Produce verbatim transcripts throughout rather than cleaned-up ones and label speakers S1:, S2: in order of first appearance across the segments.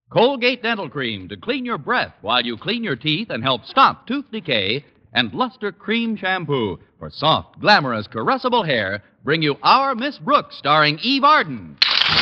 S1: Colgate Dental Cream to clean your breath while you clean your teeth and help stop tooth decay. And Luster Cream Shampoo for soft, glamorous, caressable hair bring you Our Miss Brooks, starring Eve Arden.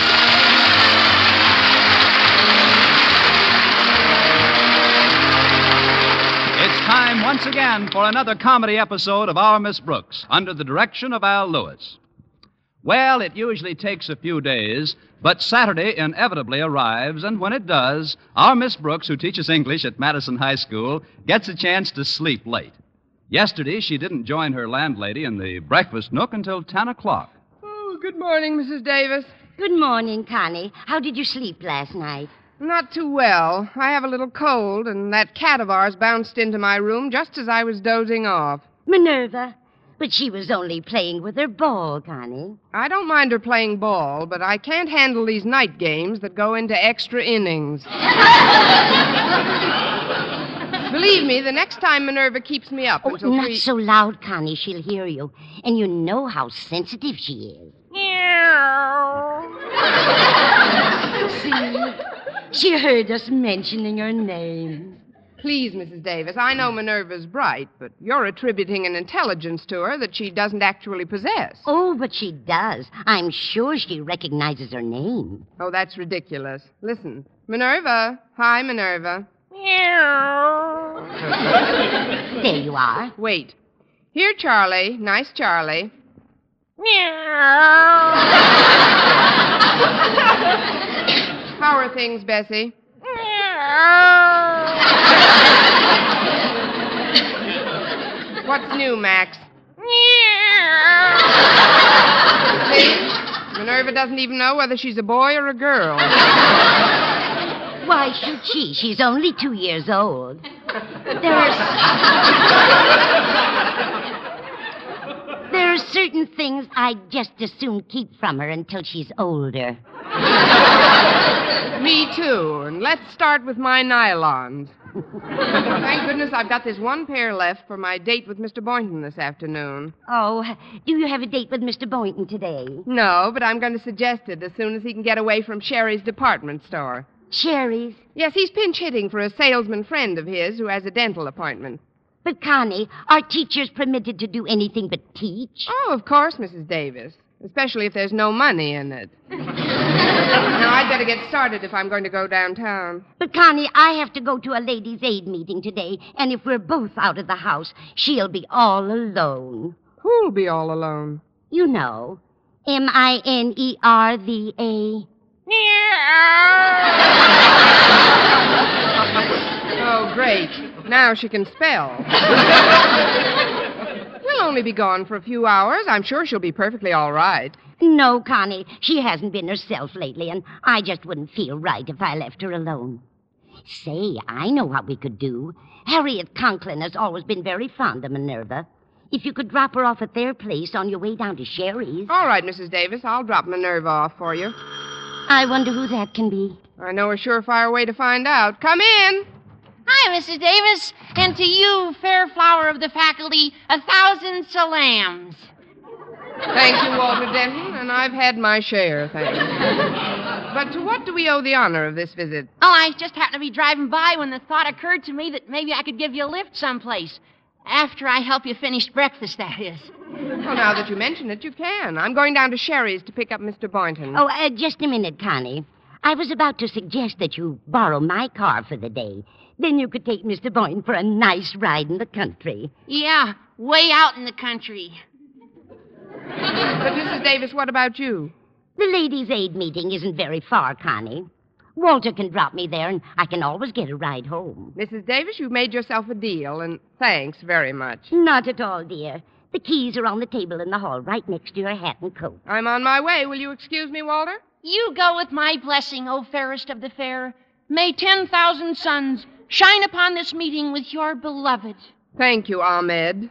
S1: It's time once again for another comedy episode of Our Miss Brooks, under the direction of Al Lewis. Well, it usually takes a few days, but Saturday inevitably arrives, and when it does, our Miss Brooks, who teaches English at Madison High School, gets a chance to sleep late. Yesterday, she didn't join her landlady in the breakfast nook until ten o'clock.
S2: Oh, good morning, Missus Davis.
S3: Good morning, Connie. How did you sleep last night?
S2: Not too well. I have a little cold, and that cat of ours bounced into my room just as I was dozing off.
S3: Minerva. But she was only playing with her ball, Connie.
S2: I don't mind her playing ball, but I can't handle these night games that go into extra innings. Believe me, the next time Minerva keeps me up
S3: Oh,
S2: until
S3: not
S2: three...
S3: so loud, Connie. She'll hear you. And you know how sensitive she is. See? She heard us mentioning her name.
S2: Please, Missus Davis, I know Minerva's bright, but you're attributing an intelligence to her that she doesn't actually possess.
S3: Oh, but she does. I'm sure she recognizes her name.
S2: Oh, that's ridiculous. Listen. Minerva. Hi, Minerva.
S3: There you are.
S2: Wait. Here, Charlie. Nice Charlie. How are things, Bessie? What's new, Max? See? Minerva doesn't even know whether she's a boy or a girl.
S3: Why should she? She's only two years old. There are... there are certain things I'd just as soon keep from her until she's older.
S2: Me too. And let's start with my nylons. Thank goodness I've got this one pair left for my date with Mister Boynton this afternoon.
S3: Oh, do you have a date with Mister Boynton today?
S2: No, but I'm going to suggest it as soon as he can get away from Sherry's department store.
S3: Sherry's?
S2: Yes, he's pinch hitting for a salesman friend of his who has a dental appointment.
S3: But, Connie, are teachers permitted to do anything but teach?
S2: Oh, of course, Missus Davis. Especially if there's no money in it. Now, I'd better get started if I'm going to go downtown.
S3: But, Connie, I have to go to a ladies' aid meeting today, and if we're both out of the house, she'll be all alone.
S2: Who'll be all alone?
S3: You know. M I N E R V A.
S2: Oh, great. Now she can spell. We'll only be gone for a few hours. I'm sure she'll be perfectly all right.
S3: No, Connie, she hasn't been herself lately, and I just wouldn't feel right if I left her alone. Say, I know what we could do. Harriet Conklin has always been very fond of Minerva. If you could drop her off at their place on your way down to Sherry's.
S2: All right, Missus Davis, I'll drop Minerva off for you.
S3: I wonder who that can be.
S2: I know a surefire way to find out. Come in.
S4: Hi, Missus Davis, and to you, fair flower of the faculty, a thousand salams.
S2: Thank you, Walter Denton, and I've had my share, thanks. But to what do we owe the honor of this visit?
S4: Oh, I just happened to be driving by when the thought occurred to me that maybe I could give you a lift someplace. After I help you finish breakfast, that is.
S2: Well, now that you mention it, you can. I'm going down to Sherry's to pick up Mister Boynton.
S3: Oh, uh, just a minute, Connie. I was about to suggest that you borrow my car for the day. Then you could take Mister Boynton for a nice ride in the country.
S4: Yeah, way out in the country.
S2: But, Missus Davis, what about you?
S3: The ladies' aid meeting isn't very far, Connie. Walter can drop me there, and I can always get a ride home.
S2: Missus Davis, you've made yourself a deal, and thanks very much.
S3: Not at all, dear. The keys are on the table in the hall right next to your hat and coat.
S2: I'm on my way. Will you excuse me, Walter?
S4: You go with my blessing, O fairest of the fair. May ten thousand suns shine upon this meeting with your beloved.
S2: Thank you, Ahmed.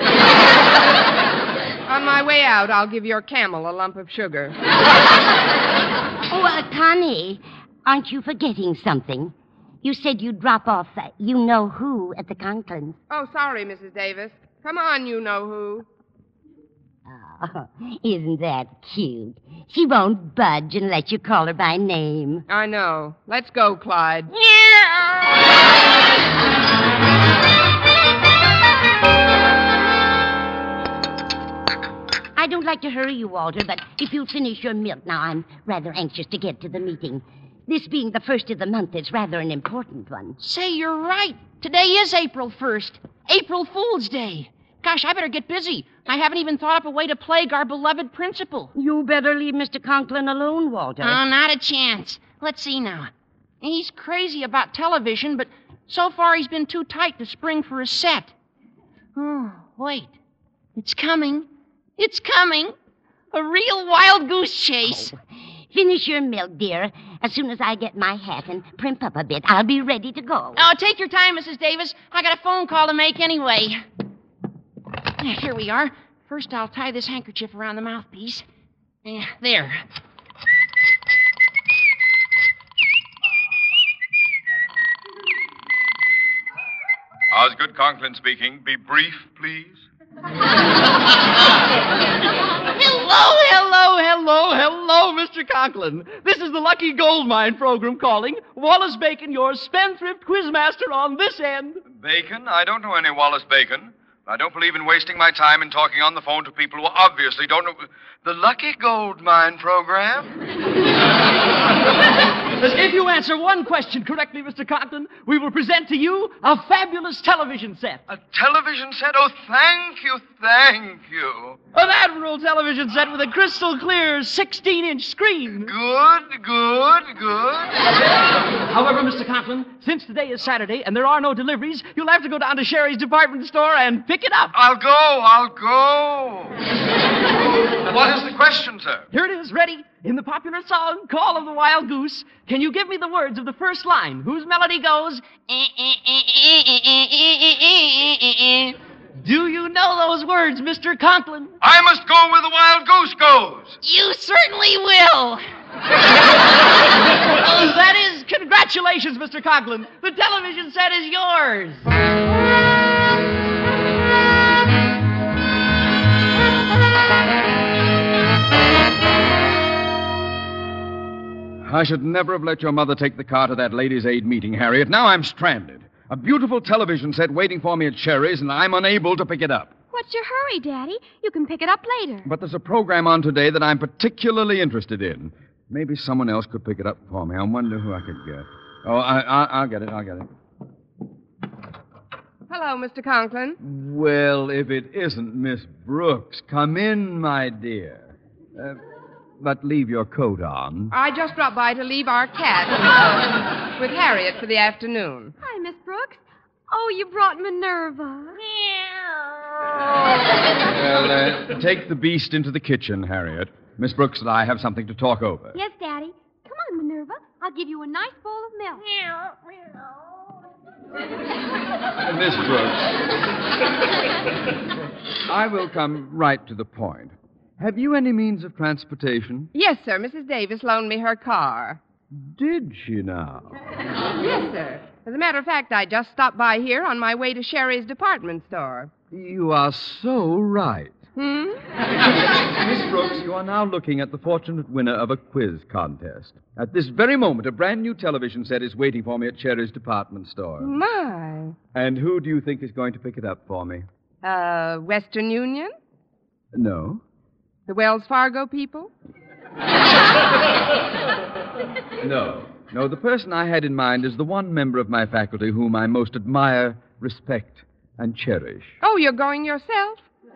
S2: On my way out, I'll give your camel a lump of sugar.
S3: Oh, uh, Connie, aren't you forgetting something? You said you'd drop off uh, you-know-who at the Conklins.
S2: Oh, sorry, Missus Davis. Come on, you-know-who.
S3: Oh, isn't that cute? She won't budge unless you call her by name.
S2: I know. Let's go, Clyde.
S3: I don't like to hurry you, Walter, but if you'll finish your milk now, I'm rather anxious to get to the meeting. This being the first of the month, it's rather an important one.
S4: Say, you're right. Today is April first. April Fool's Day. Gosh, I better get busy. I haven't even thought up a way to plague our beloved principal.
S3: You better leave Mister Conklin alone, Walter.
S4: Oh, not a chance. Let's see now. He's crazy about television, but so far he's been too tight to spring for a set. Oh, wait. It's coming. It's coming. A real wild goose chase.
S3: Oh. Finish your milk, dear. As soon as I get my hat and primp up a bit, I'll be ready to go.
S4: Oh, take your time, Missus Davis. I got a phone call to make anyway. Here we are. First, I'll tie this handkerchief around the mouthpiece. Yeah, there.
S5: Osgood Conklin speaking. Be brief, please.
S6: Hello, hello, hello, hello, Mister Conklin. This is the Lucky Gold Mine program calling. Wallace Bacon, your spendthrift quizmaster on this end.
S5: Bacon? I don't know any Wallace Bacon. I don't believe in wasting my time in talking on the phone to people who obviously don't know. The Lucky Gold Mine program?
S6: If you answer one question correctly, Mister Conklin, we will present to you a fabulous television set.
S5: A television set? Oh, thank you, thank you.
S6: An Admiral television set with a crystal clear sixteen-inch screen.
S5: Good, good, good.
S6: However, Mister Conklin, since today is Saturday and there are no deliveries, you'll have to go down to Sherry's department store and pick it up.
S5: I'll go, I'll go. What is the question, sir?
S6: Here it is, ready. In the popular song, Call of the Wild Goose, can you give me the words of the first line, whose melody goes... Do you know those words, Mister Conklin?
S5: I must go where the wild goose goes.
S4: You certainly will.
S6: Oh, that is, congratulations, Mister Conklin. The television set is yours.
S1: I should never have let your mother take the car to that ladies' aid meeting, Harriet. Now I'm stranded. A beautiful television set waiting for me at Sherry's, and I'm unable to pick it up.
S7: What's your hurry, Daddy? You can pick it up later.
S1: But there's a program on today that I'm particularly interested in. Maybe someone else could pick it up for me. I wonder who I could get. Oh, I, I, I'll get it. I'll get it.
S2: Hello, Mister Conklin.
S1: Well, if it isn't Miss Brooks, come in, my dear. Uh, but leave your coat on.
S2: I just dropped by to leave our cat with Harriet for the afternoon.
S7: Hi, Miss Brooks. Oh, you brought Minerva.
S1: Well, uh, take the beast into the kitchen, Harriet. Miss Brooks and I have something to talk over.
S7: Yes, Daddy. Come on, Minerva. I'll give you a nice bowl of milk.
S1: Uh, Miss Brooks, I will come right to the point. Have you any means of transportation?
S2: Yes, sir. Missus Davis loaned me her car.
S1: Did she now?
S2: Yes, sir. As a matter of fact, I just stopped by here on my way to Sherry's department store.
S1: You are so right.
S2: Hmm?
S1: Miss Brooks, you are now looking at the fortunate winner of a quiz contest. At this very moment, a brand new television set is waiting for me at Sherry's department store.
S2: My.
S1: And who do you think is going to pick it up for me?
S2: Uh, Western Union?
S1: No.
S2: The Wells Fargo people?
S1: No. No, the person I had in mind is the one member of my faculty whom I most admire, respect, and cherish.
S2: Oh, you're going yourself?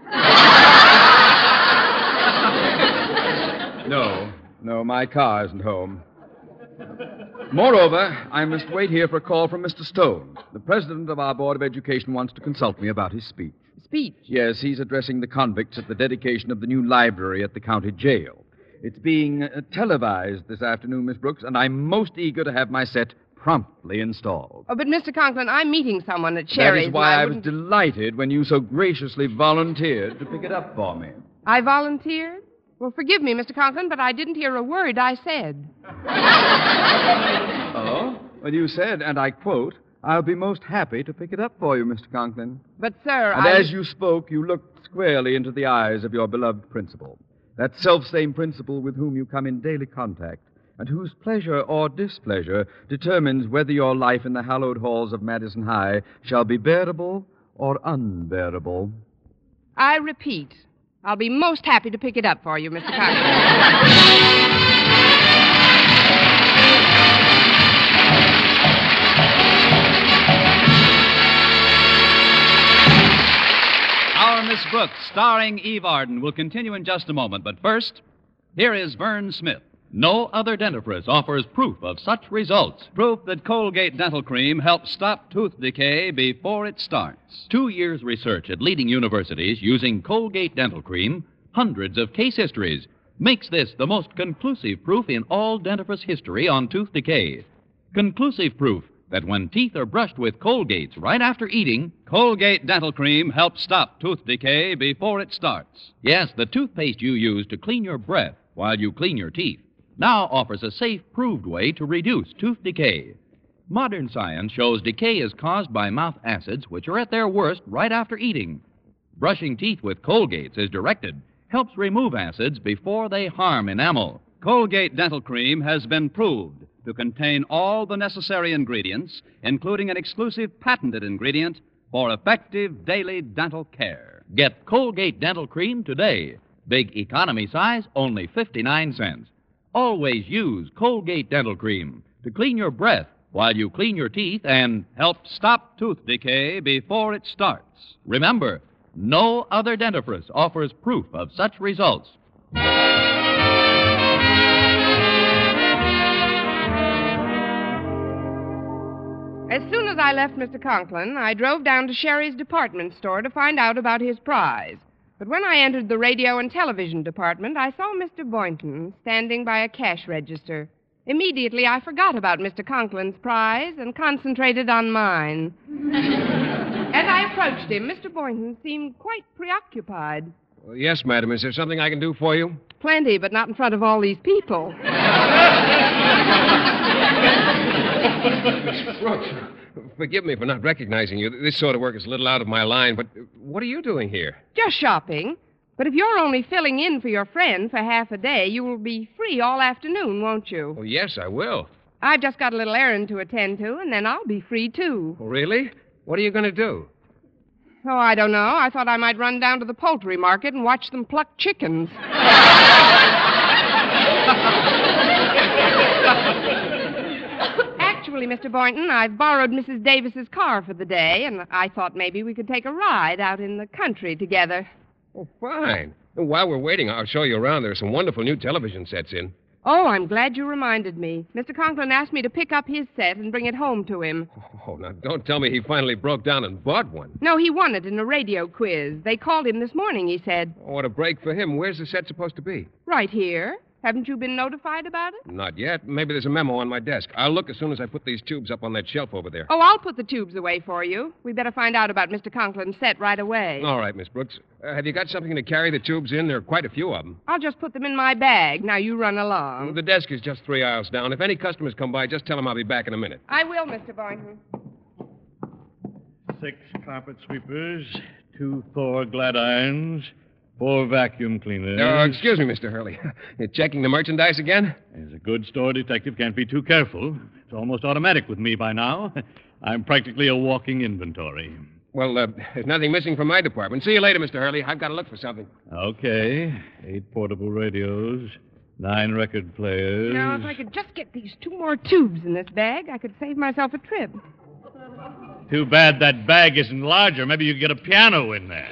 S1: No. No, my car isn't home. Moreover, I must wait here for a call from Mister Stone. The president of our Board of Education wants to consult me about his speech.
S2: Speech?
S1: Yes, he's addressing the convicts at the dedication of the new library at the county jail. It's being uh, televised this afternoon, Miss Brooks, and I'm most eager to have my set promptly installed.
S2: Oh, but Mister Conklin, I'm meeting someone at Sherry's.
S1: That is why
S2: I,
S1: I was delighted when you so graciously volunteered to pick it up for me.
S2: I volunteered? Well, forgive me, Mister Conklin, but I didn't hear a word I said.
S1: Oh? Well, you said, and I quote,
S8: I'll be most happy to pick it up for you, Mister Conklin.
S2: But, sir,
S8: And
S2: I...
S8: as you spoke, you looked squarely into the eyes of your beloved principal, that self-same principal with whom you come in daily contact, and whose pleasure or displeasure determines whether your life in the hallowed halls of Madison High shall be bearable or unbearable.
S2: I repeat, I'll be most happy to pick it up for you, Mister Conklin.
S1: Our Miss Brooks, starring Eve Arden, will continue in just a moment. But first, here is Vern Smith. No other dentifrice offers proof of such results. Proof that Colgate Dental Cream helps stop tooth decay before it starts. Two years' research at leading universities using Colgate Dental Cream, hundreds of case histories, makes this the most conclusive proof in all dentifrice history on tooth decay. Conclusive proof that when teeth are brushed with Colgates right after eating, Colgate Dental Cream helps stop tooth decay before it starts. Yes, the toothpaste you use to clean your breath while you clean your teeth now offers a safe, proved way to reduce tooth decay. Modern science shows decay is caused by mouth acids, which are at their worst right after eating. Brushing teeth with Colgates, as directed, helps remove acids before they harm enamel. Colgate Dental Cream has been proved to contain all the necessary ingredients, including an exclusive patented ingredient for effective daily dental care. Get Colgate Dental Cream today. Big economy size, only fifty-nine cents. Always use Colgate Dental Cream to clean your breath while you clean your teeth and help stop tooth decay before it starts. Remember, no other dentifrice offers proof of such results.
S2: As soon as I left Mister Conklin, I drove down to Sherry's department store to find out about his prize. But when I entered the radio and television department, I saw Mister Boynton standing by a cash register. Immediately, I forgot about Mister Conklin's prize and concentrated on mine. As I approached him, Mister Boynton seemed quite preoccupied.
S9: Well, yes, madam. Is there something I can do for you?
S2: Plenty, but not in front of all these people.
S9: Miss Brooks, forgive me for not recognizing you. This sort of work is a little out of my line, but what are you doing here?
S2: Just shopping. But if you're only filling in for your friend for half a day, you will be free all afternoon, won't you?
S9: Oh, yes, I will.
S2: I've just got a little errand to attend to, and then I'll be free, too.
S9: Oh, really? What are you going to do?
S2: Oh, I don't know. I thought I might run down to the poultry market and watch them pluck chickens. Actually, Mister Boynton, I've borrowed Missus Davis's car for the day, and I thought maybe we could take a ride out in the country together.
S9: Oh, fine. And while we're waiting, I'll show you around. There are some wonderful new television sets in.
S2: Oh, I'm glad you reminded me. Mister Conklin asked me to pick up his set and bring it home to him.
S9: Oh, now don't tell me he finally broke down and bought one.
S2: No, he won it in a radio quiz. They called him this morning, he said.
S9: Oh, what a break for him. Where's the set supposed to be?
S2: Right here. Haven't you been notified about it?
S9: Not yet. Maybe there's a memo on my desk. I'll look as soon as I put these tubes up on that shelf over there.
S2: Oh, I'll put the tubes away for you. We better find out about Mister Conklin's set right away.
S9: All right, Miss Brooks. Uh, have you got something to carry the tubes in? There are quite a few of them.
S2: I'll just put them in my bag. Now you run along.
S9: The desk is just three aisles down. If any customers come by, just tell them I'll be back in a minute.
S2: I will, Mister Boynton.
S10: Six carpet sweepers, two Thor glad irons, four vacuum cleaners.
S9: Uh, excuse me, Mister Hurley. You're checking the merchandise again?
S10: As a good store detective can't be too careful. It's almost automatic with me by now. I'm practically a walking inventory.
S9: Well, uh, there's nothing missing from my department. See you later, Mister Hurley. I've got to look for something.
S10: Okay. Eight portable radios, nine record players.
S2: Now, if I could just get these two more tubes in this bag, I could save myself a trip.
S10: Too bad that bag isn't larger. Maybe you could get a piano in there.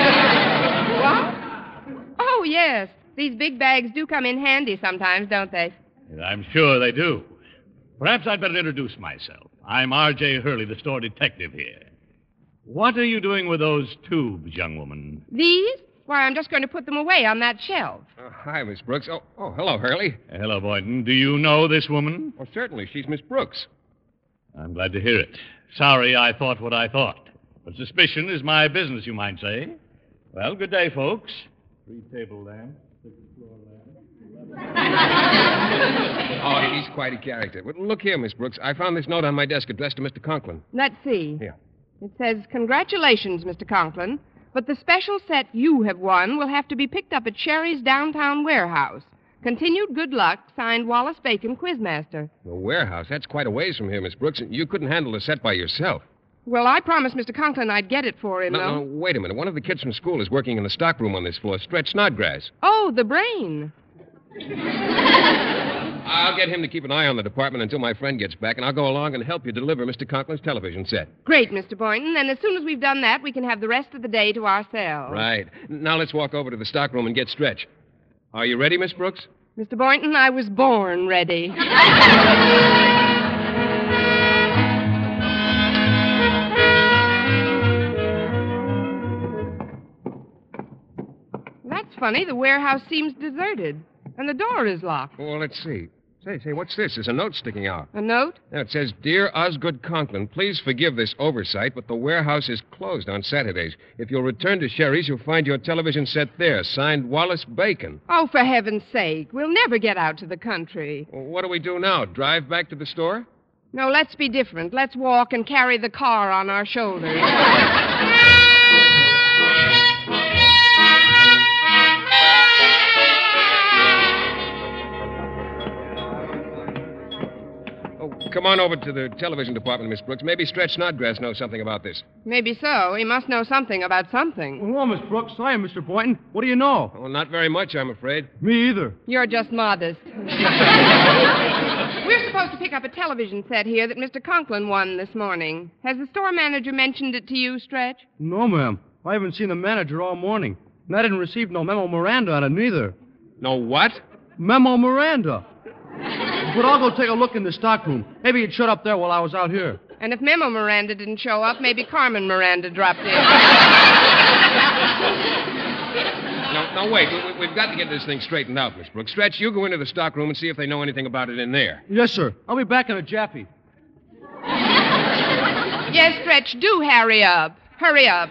S2: What? Oh, yes. These big bags do come in handy sometimes, don't they?
S10: I'm sure they do. Perhaps I'd better introduce myself. I'm R J Hurley, the store detective here. What are you doing with those tubes, young woman?
S2: These? Why, I'm just going to put them away on that shelf.
S9: Uh, hi, Miss Brooks. Oh, oh, hello, Hurley.
S10: Uh, hello, Boynton. Do you know this woman?
S9: Oh, certainly. She's Miss Brooks.
S10: I'm glad to hear it. Sorry I thought what I thought. But suspicion is my business, you might say. Well, good day, folks. Three table lamps, six floor lamps.
S9: Oh, he's quite a character. Well, look here, Miss Brooks. I found this note on my desk addressed to Mister Conklin.
S2: Let's see.
S9: Here.
S2: It says, "Congratulations, Mister Conklin, but the special set you have won will have to be picked up at Sherry's downtown warehouse. Continued good luck, signed Wallace Bacon, Quizmaster."
S9: The warehouse? That's quite a ways from here, Miss Brooks. You couldn't handle the set by yourself.
S2: Well, I promised Mister Conklin I'd get it for him,
S9: No,
S2: though.
S9: no, wait a minute. One of the kids from school is working in the stockroom on this floor, Stretch Snodgrass.
S2: Oh, the brain.
S9: I'll get him to keep an eye on the department until my friend gets back, and I'll go along and help you deliver Mister Conklin's television set.
S2: Great, Mister Boynton. And as soon as we've done that, we can have the rest of the day to ourselves.
S9: Right. Now let's walk over to the stockroom and get Stretch. Are you ready, Miss Brooks?
S2: Mister Boynton, I was born ready. That's funny. The warehouse seems deserted, and the door is locked.
S9: Well, let's see. Say, say, what's this? There's a note sticking out.
S2: A note?
S9: Now, it says, "Dear Osgood Conklin, please forgive this oversight, but the warehouse is closed on Saturdays. If you'll return to Sherry's, you'll find your television set there. Signed, Wallace Bacon."
S2: Oh, for heaven's sake. We'll never get out to the country.
S9: Well, what do we do now? Drive back to the store?
S2: No, let's be different. Let's walk and carry the car on our shoulders.
S9: Come on over to the television department, Miss Brooks. Maybe Stretch Snodgrass knows something about this.
S2: Maybe so. He must know something about something.
S6: Well, Miss Brooks, I am Mister Boynton. What do you know?
S9: Well, not very much, I'm afraid.
S6: Me either.
S2: You're just modest. We're supposed to pick up a television set here that Mister Conklin won this morning. Has the store manager mentioned it to you, Stretch?
S6: No, ma'am. I haven't seen the manager all morning. And I didn't receive no memo Miranda on it, neither.
S9: No what?
S6: Memo Miranda. But I'll go take a look in the stockroom. Maybe it showed up there while I was out here.
S2: And if Memo Miranda didn't show up, maybe Carmen Miranda dropped in.
S9: No, no, wait. We, we've got to get this thing straightened out, Miss Brooks. Stretch, you go into the stockroom and see if they know anything about it in there.
S6: Yes, sir. I'll be back in a jaffy.
S2: Yes, Stretch, do hurry up. Hurry up.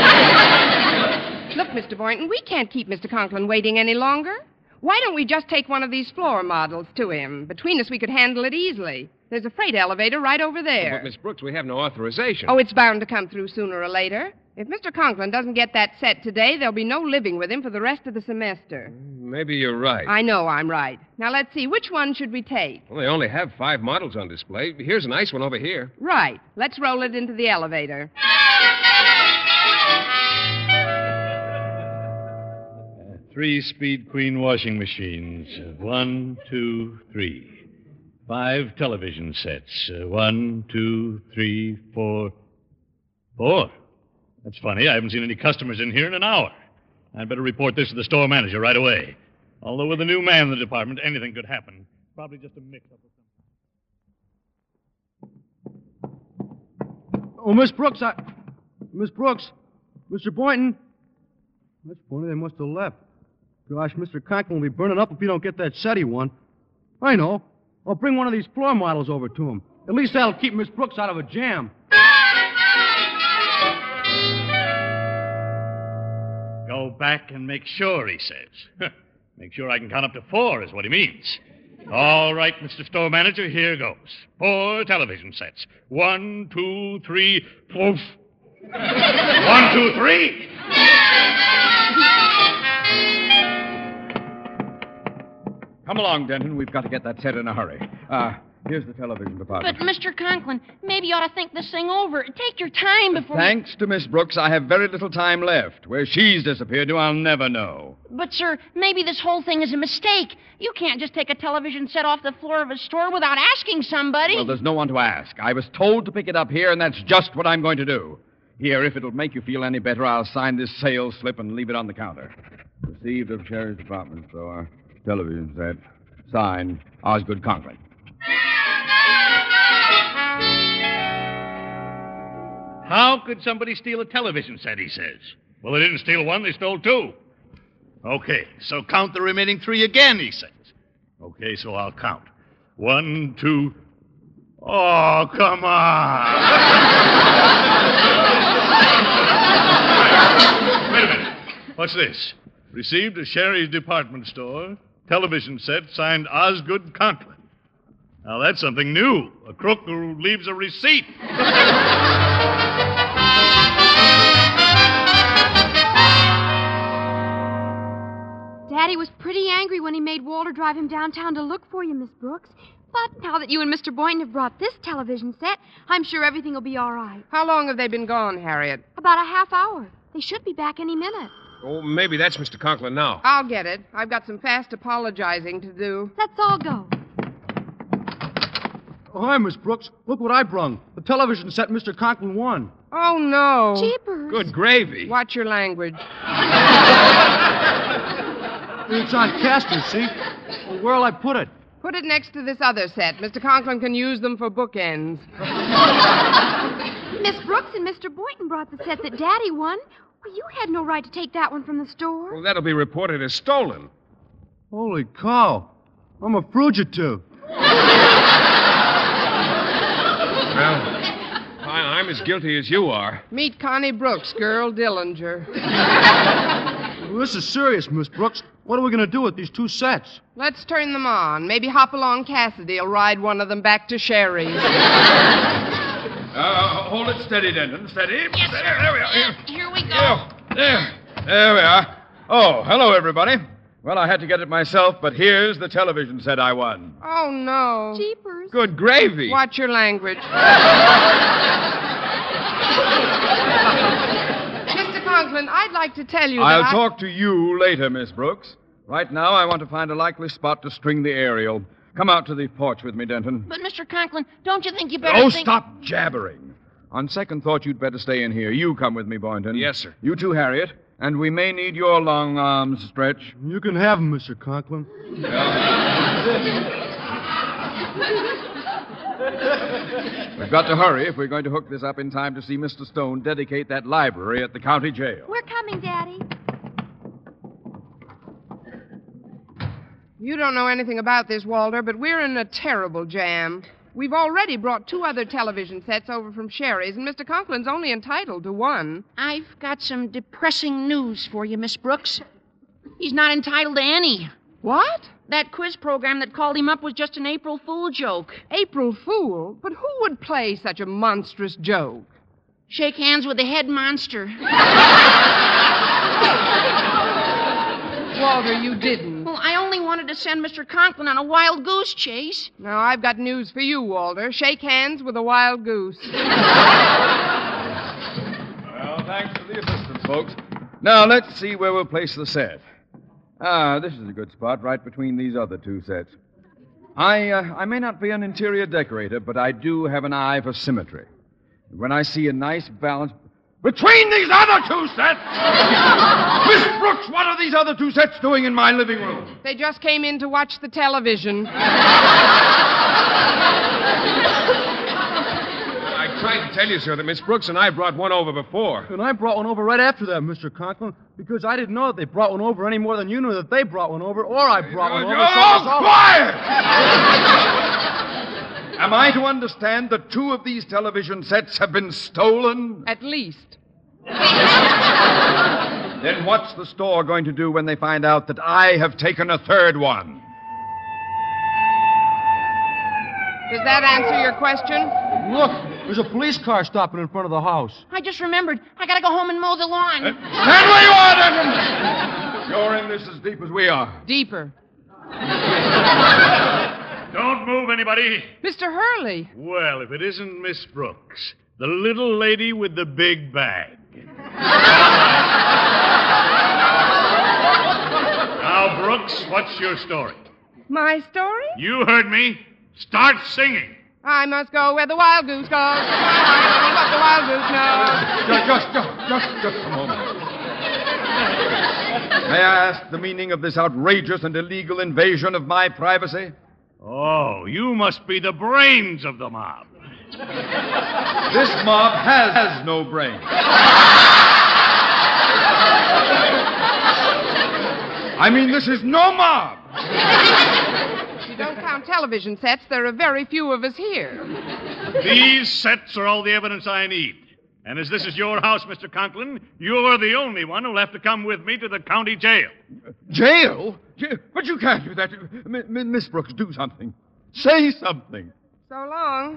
S2: Look, Mister Boynton, we can't keep Mister Conklin waiting any longer. Why don't we just take one of these floor models to him? Between us, we could handle it easily. There's a freight elevator right over there.
S9: But, Miss Brooks, we have no authorization.
S2: Oh, it's bound to come through sooner or later. If Mister Conklin doesn't get that set today, there'll be no living with him for the rest of the semester.
S9: Maybe you're right.
S2: I know I'm right. Now, let's see. Which one should we take?
S9: Well, they only have five models on display. Here's a nice one over here.
S2: Right. Let's roll it into the elevator.
S10: Three-speed Queen washing machines. Uh, One, two, three. Five television sets. Uh, One, two, three, four. Four? That's funny. I haven't seen any customers in here in an hour. I'd better report this to the store manager right away. Although with a new man in the department, anything could happen. Probably just a mix-up or something.
S6: Oh, Miss Brooks, I... Miss Brooks. Mister Boynton. That's funny. They must have left. Gosh, Mister Conklin will be burning up if he don't get that set he won. I know. I'll bring one of these floor models over to him. At least that'll keep Miss Brooks out of a jam.
S10: Go back and make sure, he says. Make sure I can count up to four is what he means. All right, Mister Store Manager, here goes. Four television sets. One, two, three, poof. One, two, three.
S8: Come along, Denton. We've got to get that set in a hurry. Uh, here's the television department.
S4: But, Mister Conklin, maybe you ought to think this thing over. Take your time before...
S8: Thanks to Miss Brooks, I have very little time left. Where she's disappeared to, I'll never know.
S4: But, sir, maybe this whole thing is a mistake. You can't just take a television set off the floor of a store without asking somebody.
S8: Well, there's no one to ask. I was told to pick it up here, and that's just what I'm going to do. Here, if it'll make you feel any better, I'll sign this sales slip and leave it on the counter. Received of Sherry's department store. Television set. Signed, Osgood Conklin.
S10: How could somebody steal a television set, he says? Well, they didn't steal one, they stole two. Okay, so count the remaining three again, he says. Okay, so I'll count. One, two... Oh, come on! Wait a minute. What's this? Received at Sherry's department store. television set signed Osgood Conklin. Now, that's something new. A crook who leaves a receipt.
S7: Daddy was pretty angry when he made Walter drive him downtown to look for you, Miss Brooks. But now that you and Mister Boynton have brought this television set, I'm sure everything will be all right.
S2: How long have they been gone, Harriet?
S7: About a half hour. They should be back any minute.
S9: Oh, maybe that's Mister Conklin now.
S2: I'll get it. I've got some fast apologizing to do.
S7: Let's all go.
S6: Oh, hi, Miss Brooks. Look what I brung. The television set Mister Conklin won.
S2: Oh, no.
S7: Jeepers.
S9: Good gravy.
S2: Watch your language.
S6: It's on caster, see? Well, where'll I put it?
S2: Put it next to this other set. Mister Conklin can use them for bookends.
S7: Miss Brooks and Mister Boynton brought the set that Daddy won. Well, you had no right to take that one from the store.
S9: Well, that'll be reported as stolen.
S6: Holy cow. I'm a fugitive.
S9: Well, I, I'm as guilty as you are.
S2: Meet Connie Brooks, girl Dillinger.
S6: Well, this is serious, Miss Brooks. What are we going to do with these two sets?
S2: Let's turn them on. Maybe Hopalong Cassidy will ride one of them back to Sherry's.
S8: Uh, hold it steady, Denton. Steady.
S4: Yes,
S8: Steady.
S4: sir.
S8: There we are.
S4: Here, here we go.
S8: Yeah. There. There we are. Oh, hello, everybody. Well, I had to get it myself, but here's the television set I won.
S2: Oh, no.
S7: Jeepers.
S8: Good gravy.
S2: Watch your language. Mister Conklin, I'd like to tell you that
S8: I'll
S2: I...
S8: talk to you later, Miss Brooks. Right now, I want to find a likely spot to string the aerial. Come out to the porch with me, Denton.
S4: But, Mister Conklin, don't you think you better
S8: Oh,
S4: think...
S8: stop jabbering. On second thought, you'd better stay in here. You come with me, Boynton.
S9: Yes, sir.
S8: You too, Harriet. And we may need your long arms, Stretch.
S6: You can have them, Mister Conklin.
S8: We've got to hurry if we're going to hook this up in time to see Mister Stone dedicate that library at the county jail.
S7: We're coming, Daddy.
S2: You don't know anything about this, Walter, but we're in a terrible jam. We've already brought two other television sets over from Sherry's, and Mister Conklin's only entitled to one.
S4: I've got some depressing news for you, Miss Brooks. He's not entitled to any.
S2: What?
S4: That quiz program that called him up was just an April Fool joke.
S2: April Fool? But who would play such a monstrous joke?
S4: Shake hands with the head monster.
S2: Walter, you didn't.
S4: Well, I only wanted to send Mister Conklin on a wild goose chase.
S2: Now, I've got news for you, Walter. Shake hands with a wild goose.
S8: Well, thanks for the assistance, folks. Now, let's see where we'll place the set. Ah, this is a good spot, right between these other two sets. I, uh, I may not be an interior decorator, but I do have an eye for symmetry. When I see a nice balance... Between these other two sets! Miss Brooks, what are these other two sets doing in my living room?
S2: They just came in to watch the television.
S9: I tried to tell you, sir, that Miss Brooks and I brought one over before.
S6: And I brought one over right after that, Mister Conklin, because I didn't know that they brought one over any more than you knew that they brought one over, or I brought one over.
S8: Oh,
S6: so all...
S8: quiet! Am I to understand that two of these television sets have been stolen?
S2: At least.
S8: Then what's the store going to do when they find out that I have taken a third one?
S2: Does that answer your question?
S6: Look, there's a police car stopping in front of the house.
S4: I just remembered. I gotta go home and mow the lawn.
S8: Uh, stand where you are, Denton! You're in this as deep as we are.
S2: Deeper.
S10: Don't move, anybody.
S2: Mister Hurley.
S10: Well, if it isn't Miss Brooks, the little lady with the big bag. Now, Brooks, what's your story?
S2: My story?
S10: You heard me. Start singing.
S2: I must go where the wild goose goes. I know what the wild goose knows.
S8: Just, just, just, just a moment. May I ask the meaning of this outrageous and illegal invasion of my privacy?
S10: Oh, you must be the brains of the mob.
S8: This mob has, has no brain. I mean, this is no mob.
S2: If you don't count television sets, there are very few of us here.
S10: These sets are all the evidence I need. And as this is your house, Mister Conklin, you're the only one who'll have to come with me to the county jail.
S8: Jail? Ja- But you can't do that. M- M- Miss Brooks, do something. Say something.
S2: So long.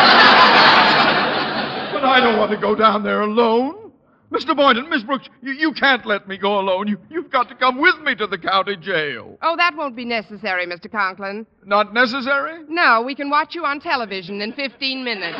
S8: But I don't want to go down there alone. Mister Boynton, Miss Brooks, you, you can't let me go alone. You, you've got to come with me to the county jail.
S2: Oh, that won't be necessary, Mister Conklin.
S8: Not necessary?
S2: No, we can watch you on television in fifteen minutes.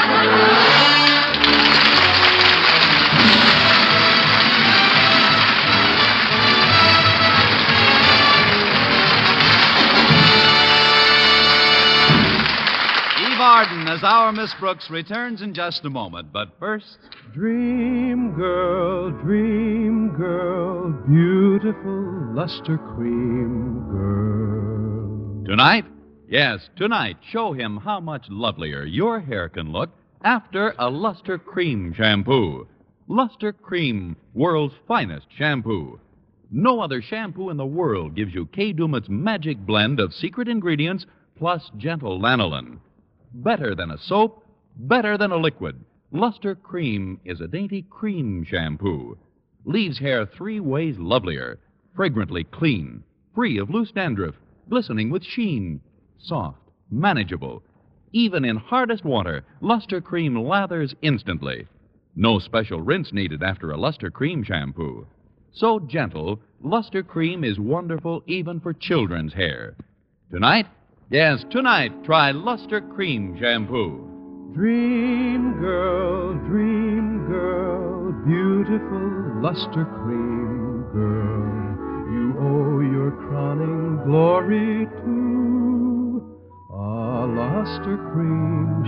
S1: Eve Arden as our Miss Brooks returns in just a moment. But first,
S6: Dream girl, dream girl, beautiful luster cream girl.
S1: tonight, yes, tonight, show him how much lovelier your hair can look after a Luster Cream shampoo. Luster Cream, world's finest shampoo. No other shampoo in the world gives you Kay Daumit's magic blend of secret ingredients plus gentle lanolin. Better than a soap, better than a liquid. Luster Cream is a dainty cream shampoo. Leaves hair three ways lovelier, fragrantly clean, free of loose dandruff, glistening with sheen, soft, manageable. Even in hardest water, Luster Cream lathers instantly. No special rinse needed after a Luster Cream shampoo. So gentle, Luster Cream is wonderful even for children's hair. Tonight, yes, tonight, try Luster Cream shampoo.
S6: Dream girl, dream girl, beautiful luster cream girl. You owe your crowning glory to a luster cream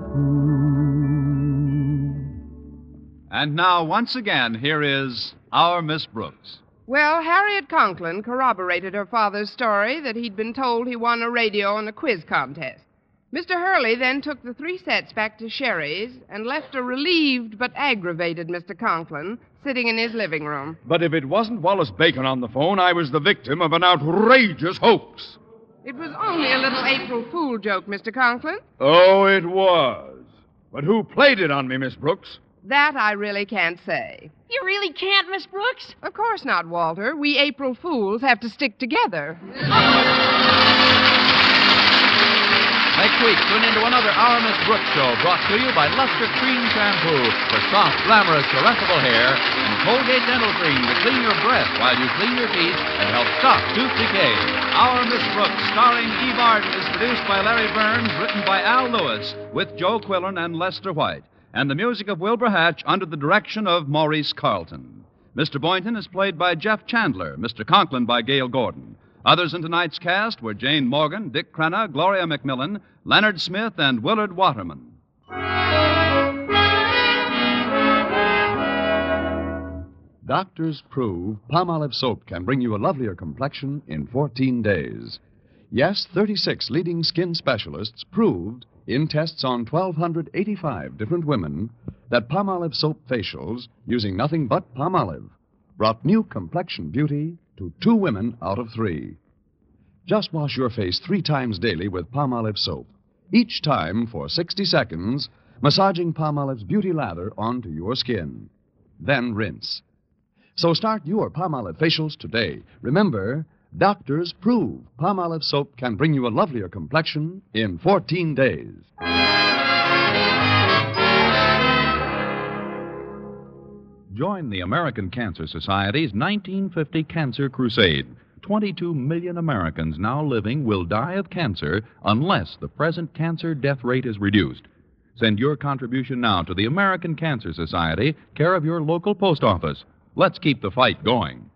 S6: shampoo.
S1: And now, once again, here is our Miss Brooks.
S2: Well, Harriet Conklin corroborated her father's story that he'd been told he won a radio in a quiz contest. Mister Hurley then took the three sets back to Sherry's and left a relieved but aggravated Mister Conklin sitting in his living room.
S8: But if it wasn't Wallace Bacon on the phone, I was the victim of an outrageous hoax.
S2: It was only a little April Fool joke, Mister Conklin.
S8: Oh, it was. But who played it on me, Miss Brooks?
S2: That I really can't say.
S4: You really can't, Miss Brooks?
S2: Of course not, Walter. We April Fools have to stick together.
S1: Next week, tune into another Our Miss Brooks show brought to you by Luster Cream Shampoo for soft, glamorous, caressable hair and Colgate Dental Cream to clean your breath while you clean your teeth and help stop tooth decay. Our Miss Brooks, starring Eve Arden, is produced by Larry Burns, written by Al Lewis, with Joe Quillen and Lester White, and the music of Wilbur Hatch under the direction of Maurice Carlton. Mister Boynton is played by Jeff Chandler, Mister Conklin by Gail Gordon. Others in tonight's cast were Jane Morgan, Dick Crenna, Gloria McMillan, Leonard Smith, and Willard Waterman.
S11: Doctors prove Palmolive soap can bring you a lovelier complexion in fourteen days. Yes, thirty-six leading skin specialists proved in tests on one thousand two hundred eighty-five different women that Palmolive soap facials, using nothing but Palmolive, brought new complexion beauty to two women out of three. Just wash your face three times daily with Palmolive soap, each time for sixty seconds, massaging Palmolive's beauty lather onto your skin. Then rinse. So start your Palmolive facials today. Remember, doctors prove Palmolive soap can bring you a lovelier complexion in fourteen days.
S1: Join the American Cancer Society's nineteen fifty Cancer Crusade. twenty-two million Americans now living will die of cancer unless the present cancer death rate is reduced. Send your contribution now to the American Cancer Society, care of your local post office. Let's keep the fight going.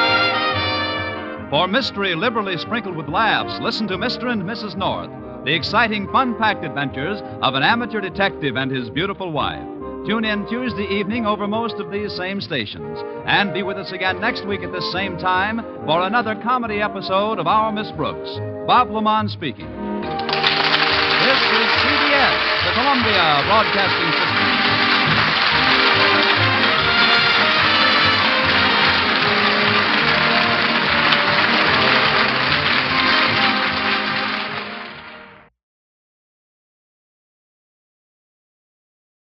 S1: For mystery liberally sprinkled with laughs, listen to Mister and Missus North, the exciting, fun-packed adventures of an amateur detective and his beautiful wife. Tune in Tuesday evening over most of these same stations. And be with us again next week at this same time for another comedy episode of Our Miss Brooks. Bob Lamont speaking. This is C B S, the Columbia Broadcasting System.